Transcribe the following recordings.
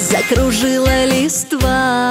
Закружила листва,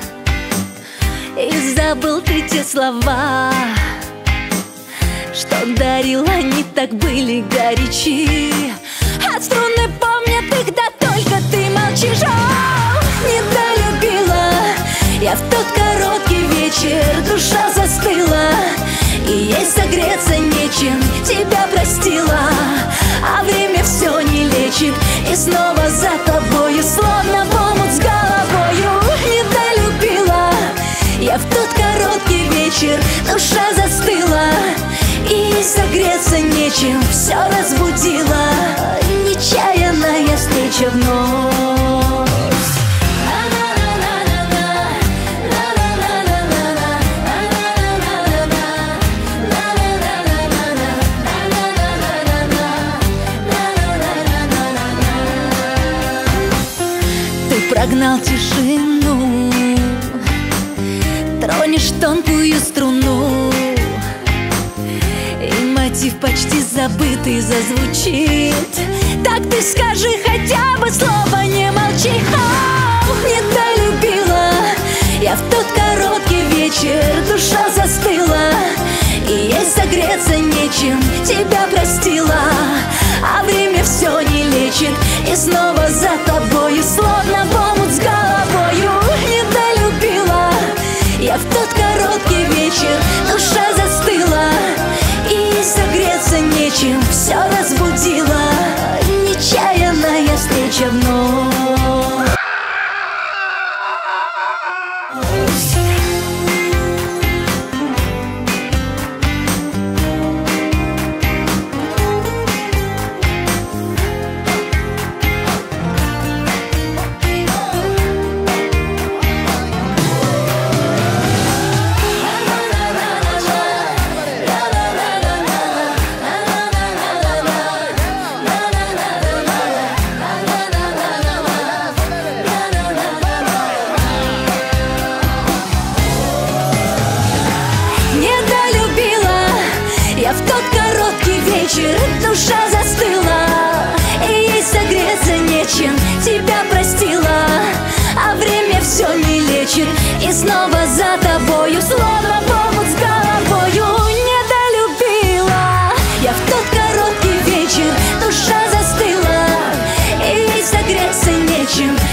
и забыл ты те слова, что дарил, они так были горячи. А струны помнят их, да только ты молчишь. О, недолюбила я в тот короткий вечер, душа застыла, и ей согреться нечем, тебя простила. А время все не лечит, и снова за тобою, словно в омут с головою. Недолюбила я в тот короткий вечер, душа застыла, и согреться нечем, все разбудила нечаянная встреча вновь. Ты прогнал тишину, тронешь тонкую струну, и мотив почти забытый зазвучит. Так ты скажи хотя бы слово, не молчи. О, недолюбила я в тот короткий вечер, душа застыла, и ей согреться нечем, тебя простила. А время все не лечит, и снова за тобою, словно в омут с головою. Недолюбила я в тот короткий вечер, душа застыла, и согреться нечем, все разбудила нечаянная встреча вновь. Я в тот короткий вечер, душа застыла, и ей согреться нечем, тебя простила. А время все не лечит, и снова за тобою, словно в омут с головою. Недолюбила я в тот короткий вечер, душа застыла, и ей согреться нечем,